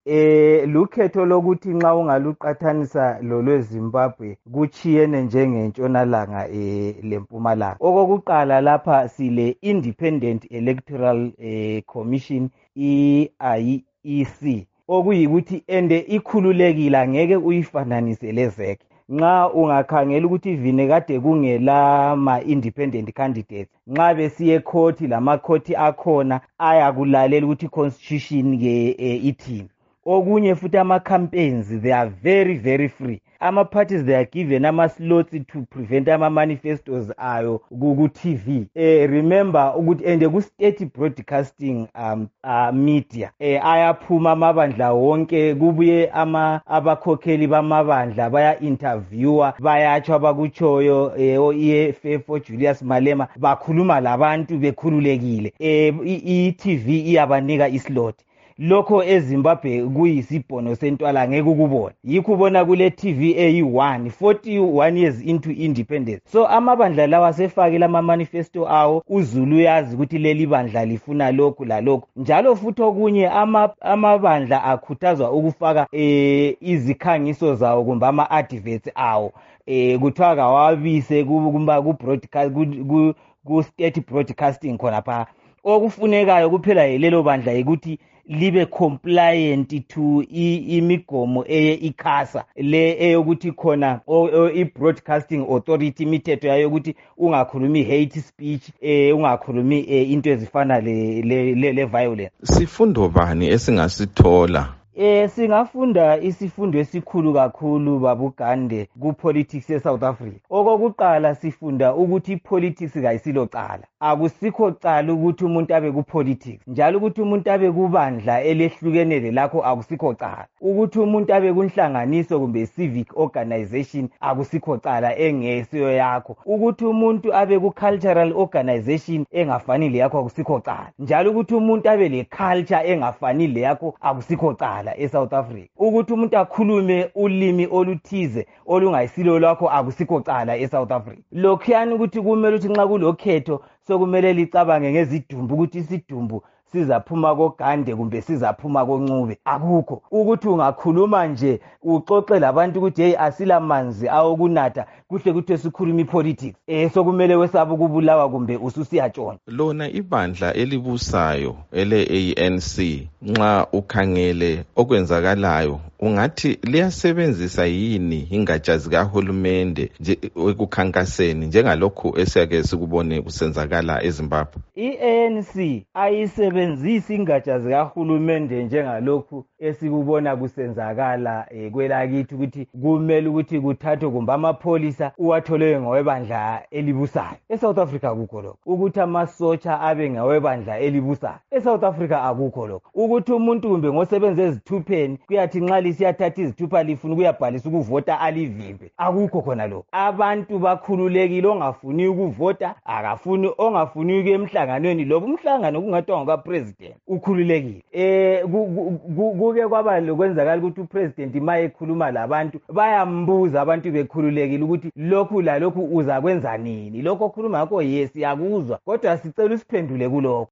Lukhetho lokuthi nxa ungaluqathanisa lolweZimbabwe kuchiyene njengentshonalanga lempumalanga. Okokuqala lapha sile Independent Electoral Commission IEC okuyikuthi ende ikhululekile angeke uyifananise lezeke. Nxa ungakhangela ukuthi ivine kade kungela ma-independent candidates nxa besiye court lama court akhona ayakulalela ukuthi constitution ke ithini. Okunye futhi ama-campaigns they are very very free. Ama-parties they are given ama-slots to prevent ama-manifestos ayo ku-TV. Remember ukuthi ende ku-state broadcasting media ayaphuma amabandla wonke kubuye abakhokheli bamabandla baya-interviewa bayatsho abakutshoyo o-EFF oJulius Malema bakhuluma labantu bekhululekile. I-TV iyabanika islot. Lokho eZimbabwe kuyisibhono sentwala ngeke ukubona. Yikho ubona kule TV eyi1 41 years into independence. So amabandla lawa sefakile ama manifesto awo uZulu yazi ukuthi leli bandla lifuna lokhu lalokhu. Njalo futhi okunye amabandla akhuthazwa ukufaka izikhangiso zawo kumbe ama adverts awo kuthiwa kawabise ku broadcast ku state broadcasting khona pha. Okufunekayo kuphela yilelo bandla ukuthi libe compliant to imigomo ikhasa le eyokuthi khona i-broadcasting authority imithetho yayo ukuthi ungakhulumi hate speech ungakhulumi into ezifana le violence. Sifundo bani esingasithola? Singafunda isifundo esikhulu kakhulu babugande ku-politics eSouth Africa. Okokuqala sifunda ukuthi politics kayisilo cala. Akusikho cala ukuthi umuntu abe ku-politics. Njalo ukuthi umuntu abe kubandla elehlukenele lakho akusikho cala. Ukuthi umuntu abe kunhlanganiso kumbe civic organization akusikho cala engesiyo yakho. Ukuthi umuntu abe ku-cultural organization engafani leyakho akusikho cala. Njalo ukuthi umuntu abe le-culture engafani leyakho akusikho cala eSouth Africa. Ukuthi umuntu akhulume ulimi oluthize olungayisilo lwakho akusikho cala eSouth Africa. Lokhuyani ukuthi kumele ukuthi nxa kulokhetho sokumele licabange ngezidumbu ukuthi isidumbu sizaphuma koGande kumbe sizaphuma koNcube. Akukho ukuthi ungakhuluma nje uxoxe labantu ukuthi hey asilamanzi awokunatha kuhle ukuthi sikhuluma ipolitics sokumele wesaba ukubulawa kumbe ususiyatshona. Lona ibandla elibusayo ele-ANC nxa ukhangele okwenzakalayo ungathi liyasebenzisa yini ingatsha zikahulumende nje ekukhankaseni njengalokhu esiyake sikubone kusenzakala eZimbabwe? I-ANC ayisebenzisi ingatsha zikahulumende njengalokhu esikubona kusenzakala kwelakithi ukuthi kumele ukuthi kuthathwe kumbe amapholisa uwatholewe ngowebandla elibusayo. eSouth Africa akukho lokho. Ukuthi amasotsha abe ngowebandla elibusayo eSouth Africa akukho lokho. Ukuthi umuntu kumbe ngosebenza ezithupheni kuyathi nxa lisiyathatha izithupha lifuna ukuyabhalisa ukuvota alivimbe. Akukho khona lokho. Abantu bakhululekile ongafuni ukuvota akafuni ongafuni ukuya emhlanganweni loba umhlangano kungathiwa ngokapresident ukhululekile. Kuke kwaba lokwenzakala ukuthi upresident maye ekhuluma labantu bayambuza abantu bekhululekile ukuthi lokhu la lokhu uzakwenza nini. Lokho okhuluma ngakho yes yakuzwa kodwa sicela usiphendule kulokho.